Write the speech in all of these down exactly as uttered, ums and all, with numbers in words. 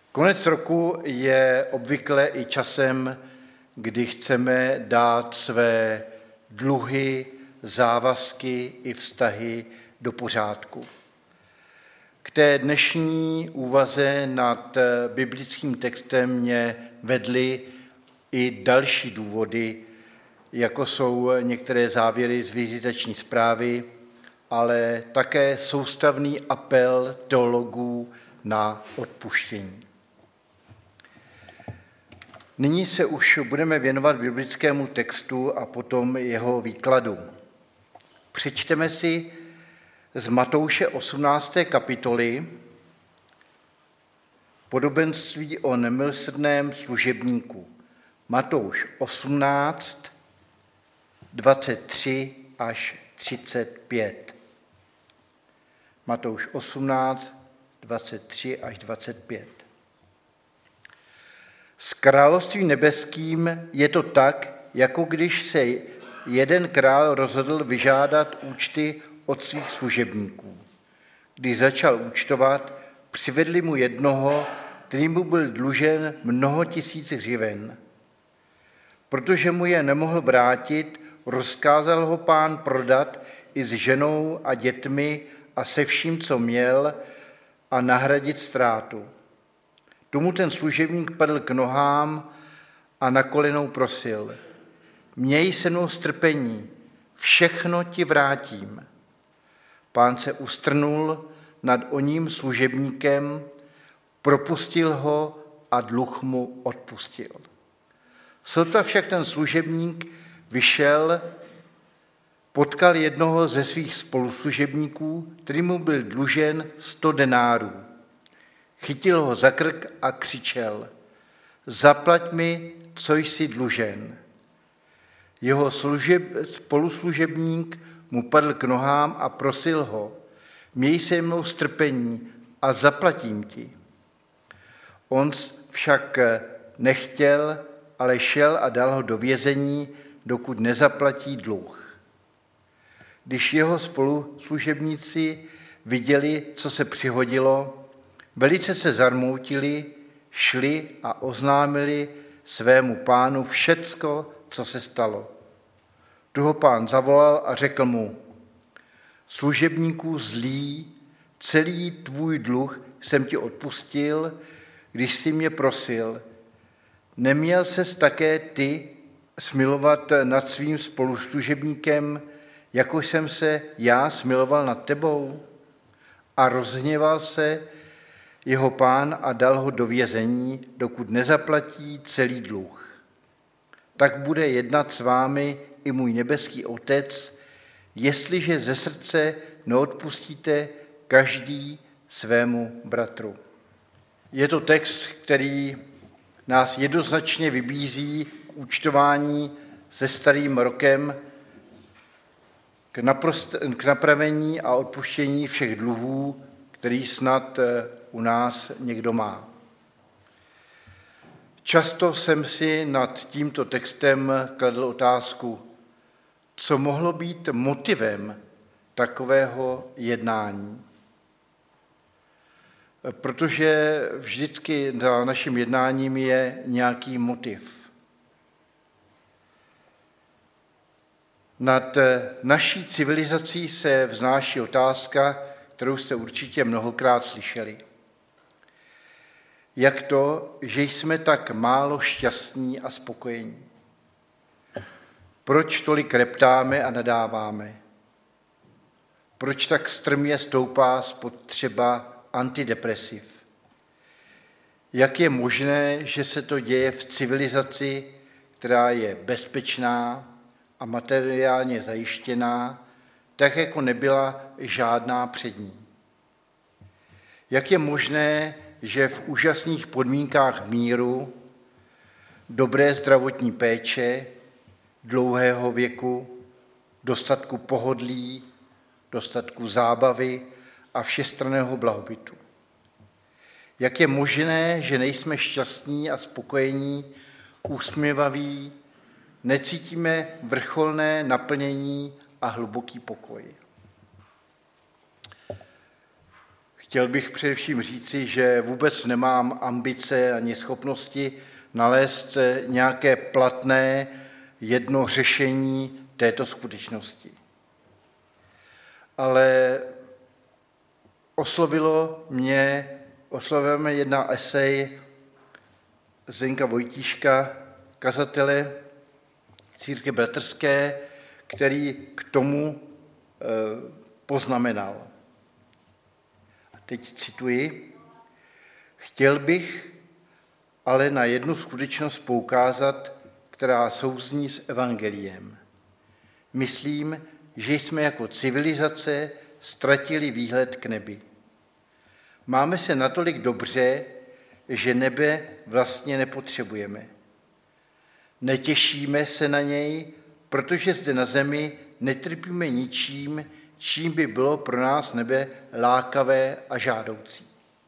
Konec roku je obvykle i časem, kdy chceme dát své dluhy, závazky i vztahy do pořádku. K té dnešní úvaze nad biblickým textem mě vedly i další důvody, jako jsou některé závěry z vizitační zprávy, ale také soustavný apel teologů na odpuštění. Nyní se už budeme věnovat biblickému textu a potom jeho výkladu. Přečteme si z Matouše osmnácté kapitoly podobenství o nemilosrdném služebníku. Matouš osmnáct, dvacet tři až třicet pět. Matouš osmnáct, dvacet tři až dvacet pět. S královstvím nebeským je to tak, jako když se jeden král rozhodl vyžádat účty od svých služebníků. Když začal účtovat, přivedli mu jednoho, který mu byl dlužen mnoho tisíc hřiven. Protože mu je nemohl vrátit, rozkázal ho pán prodat i s ženou a dětmi a se vším, co měl, a nahradit ztrátu. Tomu ten služebník padl k nohám a na kolenou prosil: Měj se mnou strpení, všechno ti vrátím. Pán se ustrnul nad oním služebníkem, propustil ho a dluh mu odpustil. Sotva však ten služebník vyšel, potkal jednoho ze svých spoluslužebníků, který mu byl dlužen sto denárů. Chytil ho za krk a křičel: Zaplať mi, co jsi dlužen. Jeho služeb, spoluslužebník mu padl k nohám a prosil ho: Měj se mnou strpení a zaplatím ti. On však nechtěl, ale šel a dal ho do vězení, dokud nezaplatí dluh. Když jeho spoluslužebníci viděli, co se přihodilo, velice se zarmoutili, šli a oznámili svému pánu všecko, co se stalo. Tu ho pán zavolal a řekl mu: Služebníku zlý, celý tvůj dluh jsem ti odpustil, když jsi mě prosil. Neměl ses také ty smilovat nad svým spoluslužebníkem, jako jsem se já smiloval nad tebou? A rozhněval se jeho pán a dal ho do vězení, dokud nezaplatí celý dluh. Tak bude jednat s vámi i můj nebeský Otec, jestliže ze srdce neodpustíte každý svému bratru. Je to text, který nás jednoznačně vybízí k účtování se starým rokem, k, naprost, k napravení a odpuštění všech dluhů, který snad u nás někdo má. Často jsem si nad tímto textem kladl otázku, co mohlo být motivem takového jednání. Protože vždycky za naším jednáním je nějaký motiv. Nad naší civilizací se vznáší otázka, kterou jste určitě mnohokrát slyšeli. Jak to, že jsme tak málo šťastní a spokojení? Proč tolik reptáme a nadáváme? Proč tak strmě stoupá spotřeba antidepresiv? Jak je možné, že se to děje v civilizaci, která je bezpečná a materiálně zajištěná, tak jako nebyla žádná před ní? Jak je možné, že v úžasných podmínkách míru, dobré zdravotní péče, dlouhého věku, dostatku pohodlí, dostatku zábavy a všestranného blahobytu? Jak je možné, že nejsme šťastní a spokojení, úsměvaví, necítíme vrcholné naplnění a hluboký pokoj? Chtěl bych především říci, že vůbec nemám ambice ani schopnosti nalézt nějaké platné jedno řešení této skutečnosti. Ale oslovilo mě, oslovila mě jedna esej Zdeňka Vojtíška, kazatele Církve bratrské, který k tomu poznamenal. A teď cituji. Chtěl bych ale na jednu skutečnost poukázat, která souzní s evangeliem. Myslím, že jsme jako civilizace ztratili výhled k nebi. Máme se natolik dobře, že nebe vlastně nepotřebujeme. Netěšíme se na něj, protože zde na zemi netrpíme ničím, čím by bylo pro nás nebe lákavé a žádoucí.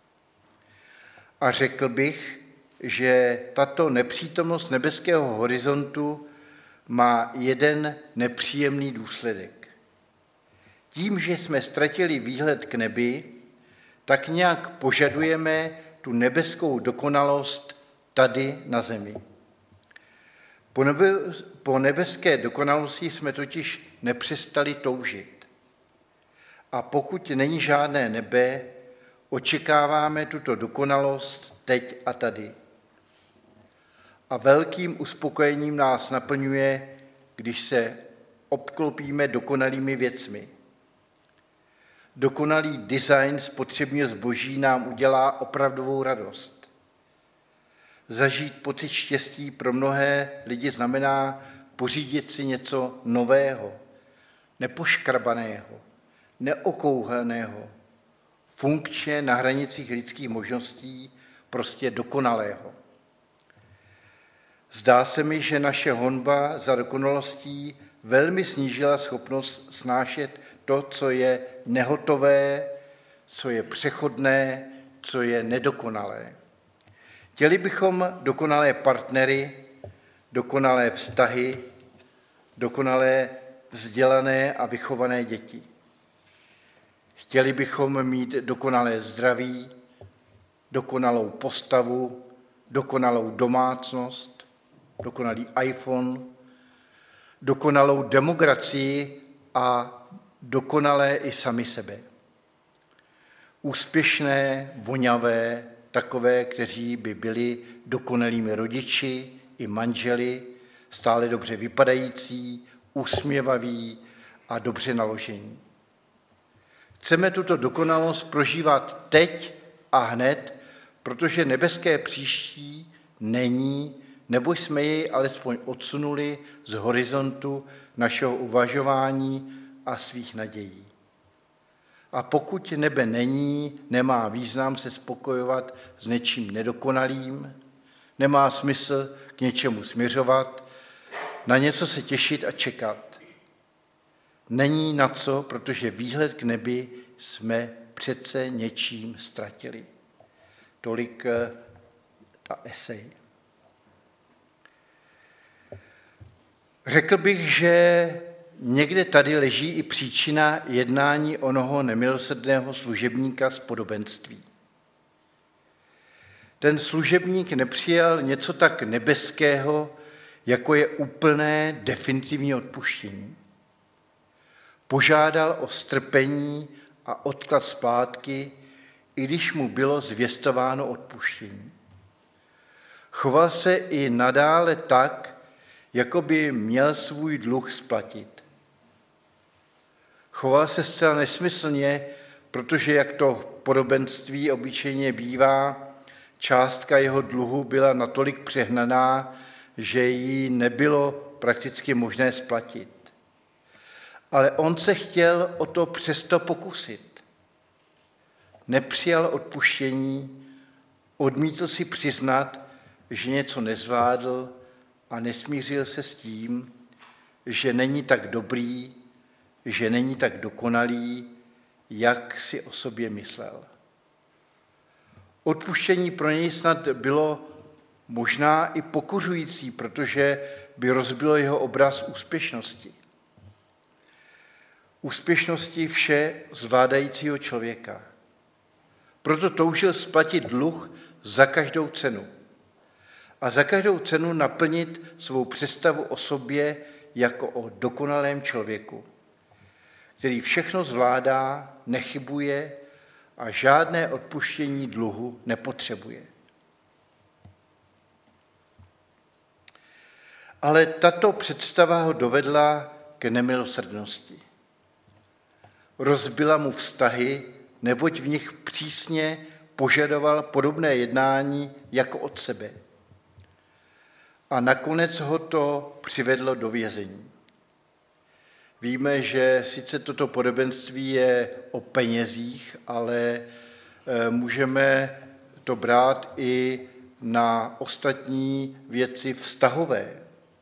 A řekl bych, že tato nepřítomnost nebeského horizontu má jeden nepříjemný důsledek. Tím, že jsme ztratili výhled k nebi, tak nějak požadujeme tu nebeskou dokonalost tady na zemi. Po, nebe, po nebeské dokonalosti jsme totiž nepřestali toužit. A pokud není žádné nebe, očekáváme tuto dokonalost teď a tady. A velkým uspokojením nás naplňuje, když se obklopíme dokonalými věcmi. Dokonalý design spotřebního zboží nám udělá opravdovou radost. Zažít pocit štěstí pro mnohé lidi znamená pořídit si něco nového, nepoškrabaného, neokouhaného, funkčně na hranicích lidských možností, prostě dokonalého. Zdá se mi, že naše honba za dokonalostí velmi snížila schopnost snášet to, co je nehotové, co je přechodné, co je nedokonalé. Chtěli bychom dokonalé partnery, dokonalé vztahy, dokonalé vzdělané a vychované děti. Chtěli bychom mít dokonalé zdraví, dokonalou postavu, dokonalou domácnost, dokonalý iPhone, dokonalou demokracii a dokonalé i sami sebe. Úspěšné, voňavé, takové, kteří by byli dokonalými rodiči i manželi, stále dobře vypadající, usměvaví a dobře naložení. Chceme tuto dokonalost prožívat teď a hned, protože nebeské příští není, nebo jsme jej alespoň odsunuli z horizontu našeho uvažování a svých nadějí. A pokud nebe není, nemá význam se spokojovat s něčím nedokonalým, nemá smysl k něčemu směřovat, na něco se těšit a čekat. Není na co, protože výhled k nebi jsme přece něčím ztratili. Tolik ta esej. Řekl bych, že někde tady leží i příčina jednání onoho nemilosrdného služebníka z podobenství. Ten služebník nepřijal něco tak nebeského, jako je úplné definitivní odpuštění. Požádal o strpení a odklad zpátky, i když mu bylo zvěstováno odpuštění. Choval se i nadále tak, jako by měl svůj dluh splatit. Choval se zcela nesmyslně, protože, jak to v podobenství obyčejně bývá, částka jeho dluhu byla natolik přehnaná, že ji nebylo prakticky možné splatit. Ale on se chtěl o to přesto pokusit. Nepřijal odpuštění, odmítl si přiznat, že něco nezvládl a nesmířil se s tím, že není tak dobrý, že není tak dokonalý, jak si o sobě myslel. Odpuštění pro něj snad bylo možná i pokořující, protože by rozbilo jeho obraz úspěšnosti. Úspěšnosti vše zvládajícího člověka. Proto toužil splatit dluh za každou cenu a za každou cenu naplnit svou představu o sobě jako o dokonalém člověku, který všechno zvládá, nechybuje a žádné odpuštění dluhu nepotřebuje. Ale tato představa ho dovedla k nemilosrdnosti. Rozbila mu vztahy, neboť v nich přísně požadoval podobné jednání jako od sebe. A nakonec ho to přivedlo do vězení. Víme, že sice toto podobenství je o penězích, ale můžeme to brát i na ostatní věci vztahové.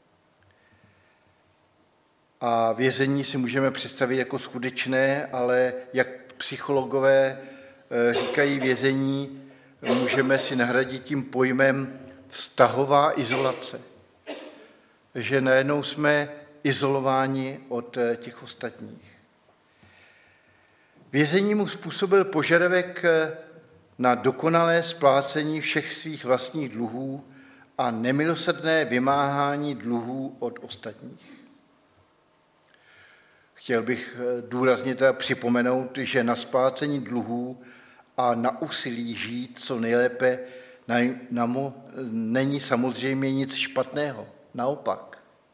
A vězení si můžeme představit jako skutečné, ale jak psychologové říkají vězení, můžeme si nahradit tím pojmem vztahová izolace. Že najednou jsme izolováni od těch ostatních. Vězení mu způsobil požadavek na dokonalé splácení všech svých vlastních dluhů a nemilosrdné vymáhání dluhů od ostatních. Chtěl bych důrazně teda připomenout, že na splácení dluhů a na úsilí žít co nejlépe na, na mu, není samozřejmě nic špatného. Naopak.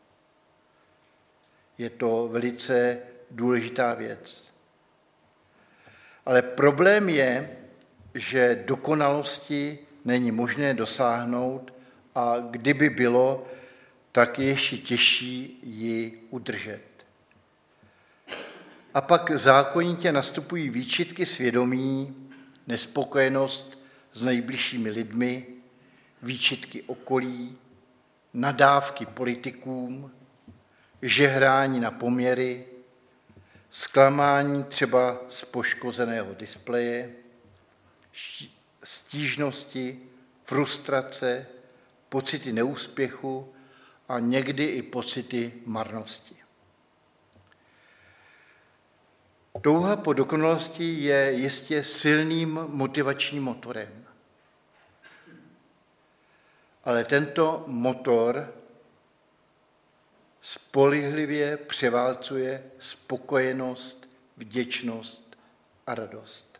Je to velice důležitá věc. Ale problém je, že dokonalosti není možné dosáhnout a kdyby bylo, tak je ještě těžší ji udržet. A pak zákonitě nastupují výčitky svědomí, nespokojenost s nejbližšími lidmi, výčitky okolí, nadávky politikům, žehrání na poměry, zklamání třeba z poškozeného displeje, stížnosti, frustrace, pocity neúspěchu a někdy i pocity marnosti. Touha po dokonalosti je jistě silným motivačním motorem. Ale tento motor spolehlivě převálcuje spokojenost, vděčnost a radost.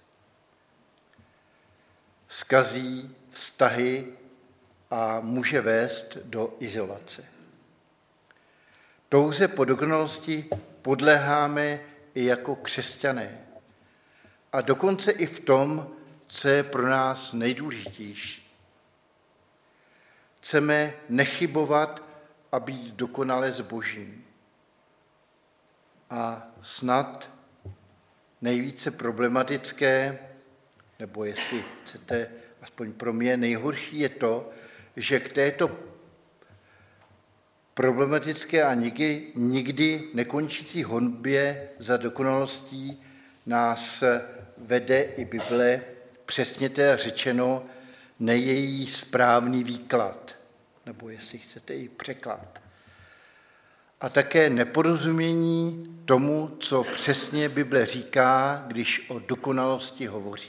Zkazí vztahy a může vést do izolace. Touze po dokonalosti podléháme i jako křesťané. A dokonce i v tom, co je pro nás nejdůležitější. Chceme nechybovat a být dokonale zbožní. A snad nejvíce problematické, nebo jestli chcete, aspoň pro mě nejhorší je to, že k této problematické a nikdy, nikdy nekončící honbě za dokonalostí nás vede i Bible, přesně teda řečeno, nejejí správný výklad, nebo jestli chcete i překlad. A také neporozumění tomu, co přesně Bible říká, když o dokonalosti hovoří.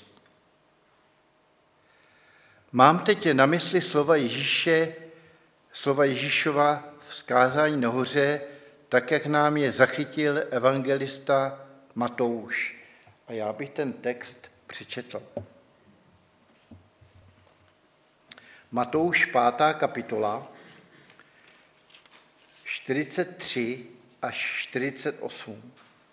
Mám teď na mysli slova Ježíše, slova Ježíšova vzkázání nahoře, tak, jak nám je zachytil evangelista Matouš. A já bych ten text přečetl. Matouš, pátá kapitola, čtyřicet tři až čtyřicet osm.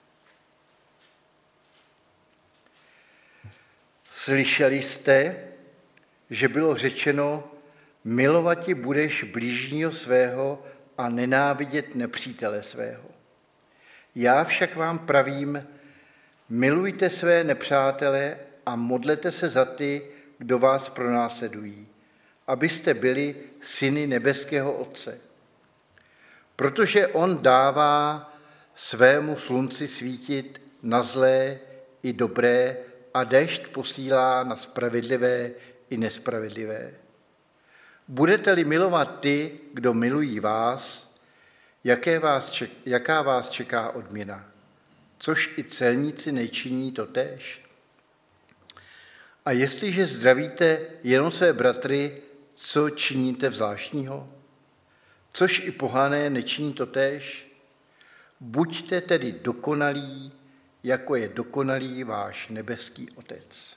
Slyšeli jste, že bylo řečeno, milovati budeš blížního svého a nenávidět nepřítele svého. Já však vám pravím, milujte své nepřátele a modlete se za ty, kdo vás pronásledují, abyste byli syny nebeského Otce. Protože on dává svému slunci svítit na zlé i dobré a déšť posílá na spravedlivé i nespravedlivé. Budete-li milovat ty, kdo milují vás, jaké vás ček, jaká vás čeká odměna? Což i celníci nečiní totéž. A jestliže zdravíte jenom své bratry, co činíte zvláštního? Což i pohané nečiní totéž? Buďte tedy dokonalí, jako je dokonalý váš nebeský Otec.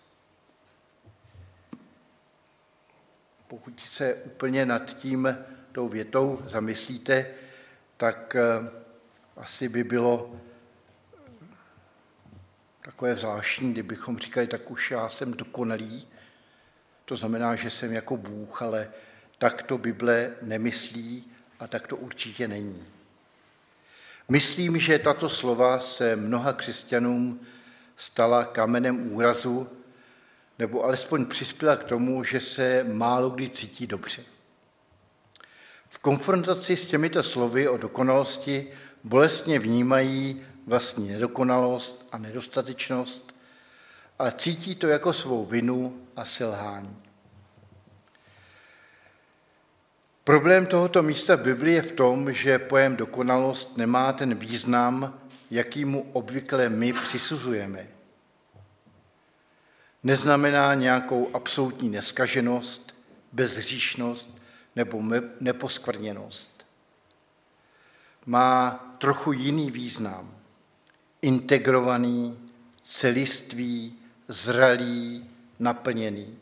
Pokud se úplně nad tím tou větou zamyslíte, tak asi by bylo takové zvláštní, kdybychom říkali, tak už já jsem dokonalý, to znamená, že jsem jako Bůh, ale tak to Bible nemyslí a tak to určitě není. Myslím, že tato slova se mnoha křesťanům stala kamenem úrazu, nebo alespoň přispěla k tomu, že se málo kdy cítí dobře. V konfrontaci s těmito slovy o dokonalosti bolestně vnímají vlastní nedokonalost a nedostatečnost a cítí to jako svou vinu a selhání. Problém tohoto místa v Biblii je v tom, že pojem dokonalost nemá ten význam, jaký mu obvykle my přisuzujeme. Neznamená nějakou absolutní neskaženost, bezhříšnost nebo neposkvrněnost. Má trochu jiný význam. Integrovaný, celistvý, zralý, naplněný.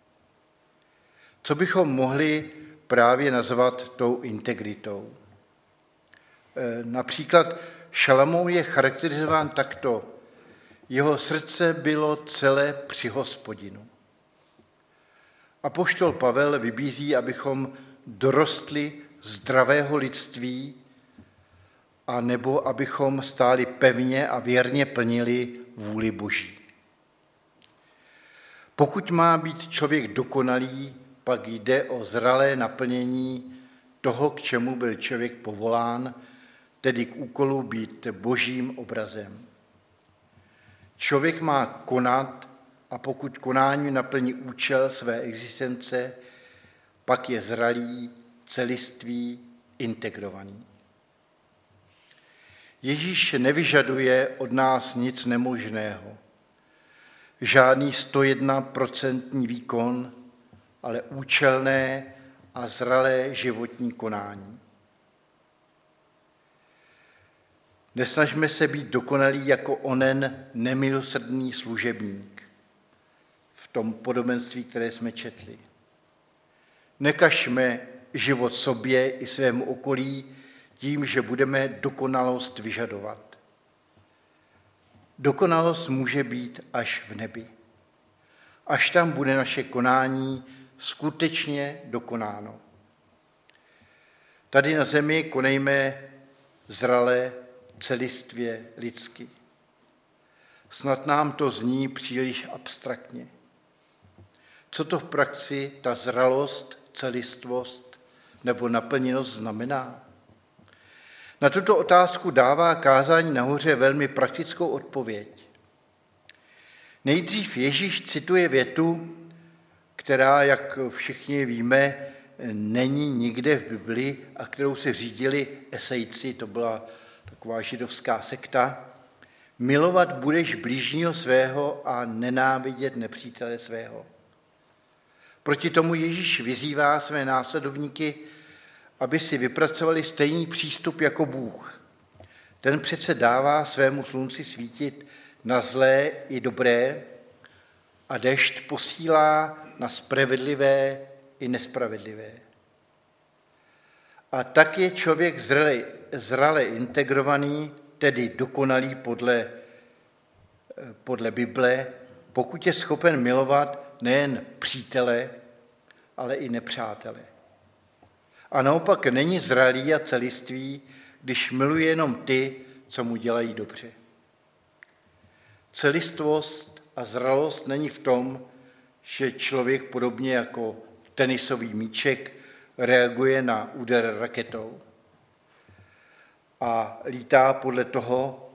Co bychom mohli právě nazvat tou integritou? Například Šalamoun je charakterizován takto. Jeho srdce bylo celé při Hospodinu. Apoštol Pavel vybízí, abychom dorostli zdravého lidství a nebo abychom stáli pevně a věrně plnili vůli Boží. Pokud má být člověk dokonalý, pak jde o zralé naplnění toho, k čemu byl člověk povolán, tedy k úkolu být Božím obrazem. Člověk má konat a pokud konání naplní účel své existence, pak je zralý, celistvý, integrovaný. Ježíš nevyžaduje od nás nic nemožného, žádný sto jedna procent výkon, ale účelné a zralé životní konání. Nesnažme se být dokonalí jako onen nemilosrdný služebník v tom podobenství, které jsme četli. Nekažme život sobě i svému okolí tím, že budeme dokonalost vyžadovat. Dokonalost může být až v nebi. Až tam bude naše konání skutečně dokonáno. Tady na zemi konejme zrale, celistvě lidsky. Snad nám to zní příliš abstraktně. Co to v praxi ta zralost, celistvost nebo naplněnost znamená? Na tuto otázku dává kázání nahoře velmi praktickou odpověď. Nejdřív Ježíš cituje větu, která, jak všichni víme, není nikde v Biblii a kterou se řídili esejci, to byla taková židovská sekta. Milovat budeš blížního svého a nenávidět nepřítele svého. Proti tomu Ježíš vyzývá své následovníky, aby si vypracovali stejný přístup jako Bůh. Ten přece dává svému slunci svítit na zlé i dobré a dešť posílá na spravedlivé i nespravedlivé. A tak je člověk zrale, zrale integrovaný, tedy dokonalý podle, podle Bible, pokud je schopen milovat nejen přítele, ale i nepřátele. A naopak není zralý a celistvý, když miluje jenom ty, co mu dělají dobře. Celistvost a zralost není v tom, že člověk podobně jako tenisový míček reaguje na úder raketou a lítá podle toho,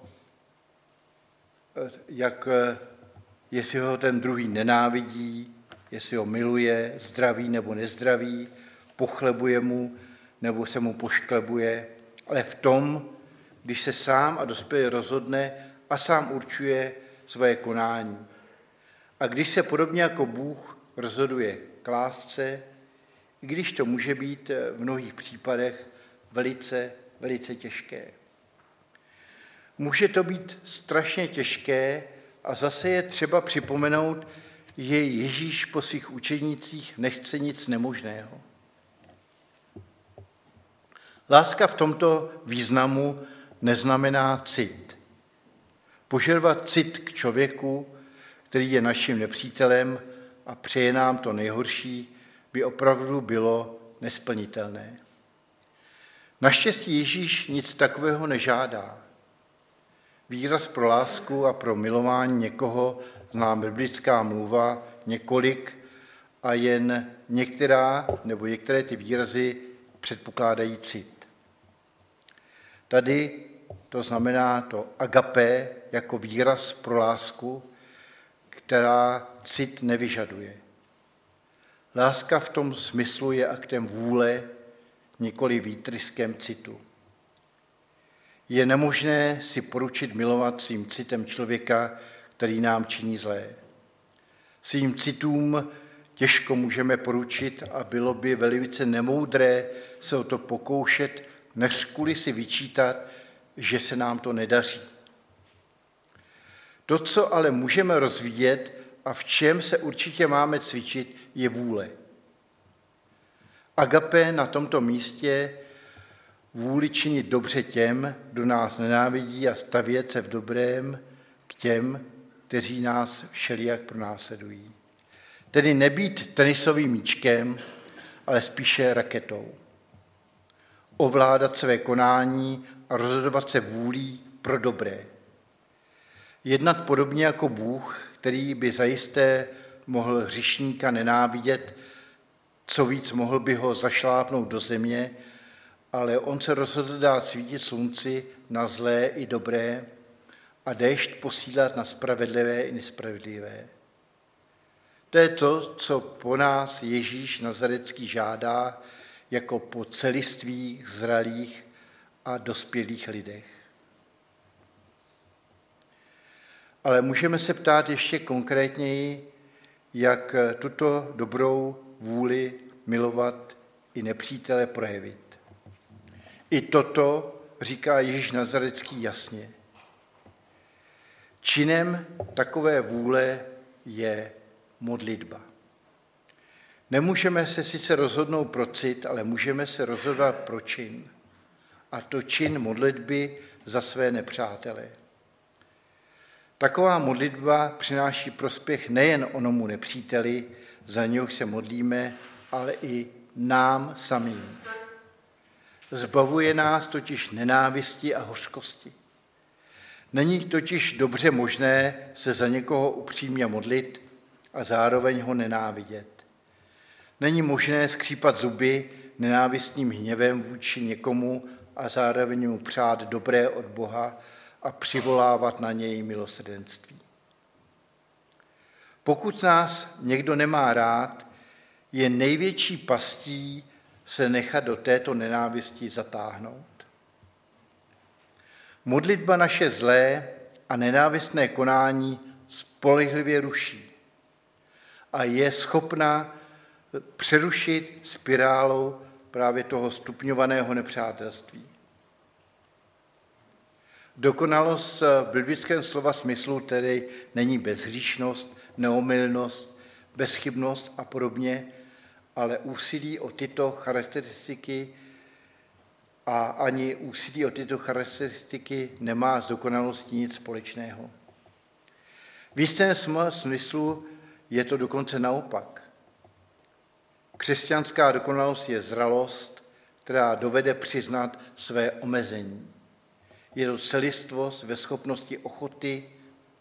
jak, jestli ho ten druhý nenávidí, jestli ho miluje, zdraví nebo nezdraví, pochlebuje mu nebo se mu pošklebuje, ale v tom, když se sám a dospělý rozhodne a sám určuje svoje konání. A když se podobně jako Bůh rozhoduje k lásce, i když to může být v mnohých případech velice, velice těžké. Může to být strašně těžké a zase je třeba připomenout, že Ježíš po svých učenících nechce nic nemožného. Láska v tomto významu neznamená cit. Požadovat cit k člověku, který je naším nepřítelem a přeje nám to nejhorší, by opravdu bylo nesplnitelné. Naštěstí Ježíš nic takového nežádá. Výraz pro lásku a pro milování někoho zná biblická mluva několik a jen některá nebo některé ty výrazy předpokládají cit. Tady to znamená to agapé jako výraz pro lásku, která cit nevyžaduje. Láska v tom smyslu je aktem vůle, nikoli výtryskem citu. Je nemožné si poručit milovat svým citem člověka, který nám činí zlé. Svým citům těžko můžeme poručit a bylo by velice nemoudré se o to pokoušet, než kvůli si vyčítat, že se nám to nedaří. To, co ale můžeme rozvíjet a v čem se určitě máme cvičit, je vůle. Agapé na tomto místě vůli činit dobře těm, kdo nás nenávidí a stavět se v dobrém k těm, kteří nás všelijak pronásledují. Tedy nebýt tenisovým míčkem, ale spíše raketou. Ovládat své konání a rozhodovat se vůlí pro dobré. Jednat podobně jako Bůh, který by zajisté mohl hříšníka nenávidět, co víc mohl by ho zašlápnout do země, ale on se rozhodl dát svítit slunci na zlé i dobré a déšť posílat na spravedlivé i nespravedlivé. To je to, co po nás Ježíš Nazarecký žádá jako po celistvých, zralých a dospělých lidech. Ale můžeme se ptát ještě konkrétněji, jak tuto dobrou vůli milovat i nepřítele projevit. I toto říká Ježíš Nazarecký jasně. Činem takové vůle je modlitba. Nemůžeme se sice rozhodnout pro cit, ale můžeme se rozhodovat pro čin. A to čin modlitby za své nepřátele. Taková modlitba přináší prospěch nejen onomu nepříteli, za něhož se modlíme, ale i nám samým. Zbavuje nás totiž nenávisti a hořkosti. Není totiž dobře možné se za někoho upřímně modlit a zároveň ho nenávidět. Není možné skřípat zuby nenávistným hněvem vůči někomu a zároveň mu přát dobré od Boha a přivolávat na něj milosrdenství. Pokud nás někdo nemá rád, je největší pastí se nechat do této nenávisti zatáhnout. Modlitba naše zlé a nenávistné konání spolehlivě ruší a je schopna přerušit spirálu právě toho stupňovaného nepřátelství. Dokonalost v biblickém slova smyslu tedy není bezhříšnost, neomylnost, bezchybnost a podobně, ale úsilí o tyto charakteristiky a ani úsilí o tyto charakteristiky nemá s dokonalostí nic společného. V jistém smyslu je to dokonce naopak. Křesťanská dokonalost je zralost, která dovede přiznat své omezení. Je to celistvost ve schopnosti ochoty,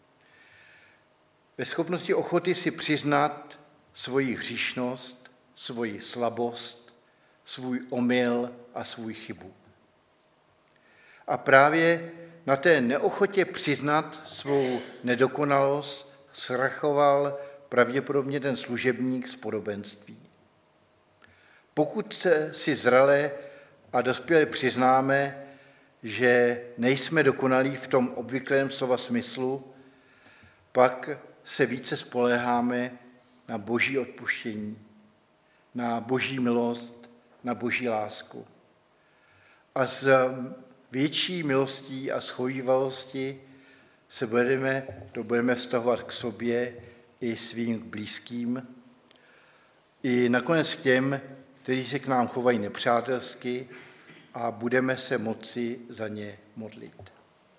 ve schopnosti ochoty si přiznat svoji hříšnost, svoji slabost, svůj omyl a svůj chybu. A právě na té neochotě přiznat svou nedokonalost zrachoval pravděpodobně ten služebník z podobenství. Pokud se si zrale a dospěle přiznáme, že nejsme dokonalí v tom obvyklém slova smyslu, pak se více spoléháme na Boží odpuštění, na Boží milost, na Boží lásku. A z větší milostí a schovívavosti se budeme, to budeme vztahovat k sobě i svým blízkým, i nakonec k těm, kteří se k nám chovají nepřátelsky, a budeme se moci za ně modlit.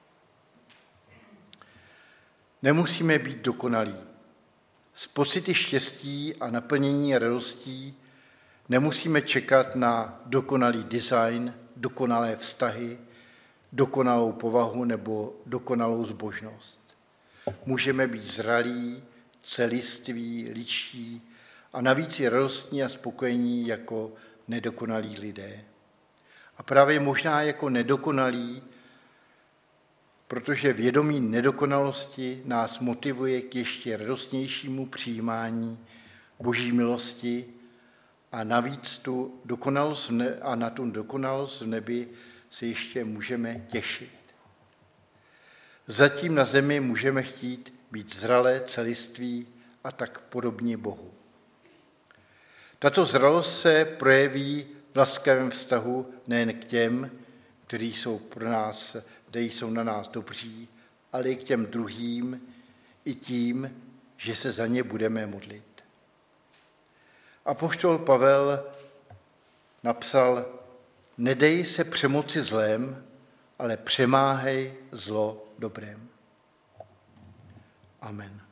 Nemusíme být dokonalí. Z pocity štěstí a naplnění radostí nemusíme čekat na dokonalý design, dokonalé vztahy, dokonalou povahu nebo dokonalou zbožnost. Můžeme být zralí, celiství, lidští a navíc i radostní a spokojení jako nedokonalí lidé. A právě možná jako nedokonalí, protože vědomí nedokonalosti nás motivuje k ještě radostnějšímu přijímání Boží milosti a navíc tu dokonalost a na tu dokonalost v nebi se ještě můžeme těšit. Zatím na zemi můžeme chtít být zralé, celiství a tak podobně Bohu. Tato zralost se projeví v laskavém vztahu nejen k těm, kteří jsou pro nás, kteří jsou na nás dobří, ale i k těm druhým, i tím, že se za ně budeme modlit. Apoštol Pavel napsal: nedej se přemoci zlém, ale přemáhej zlo dobrém. Amen.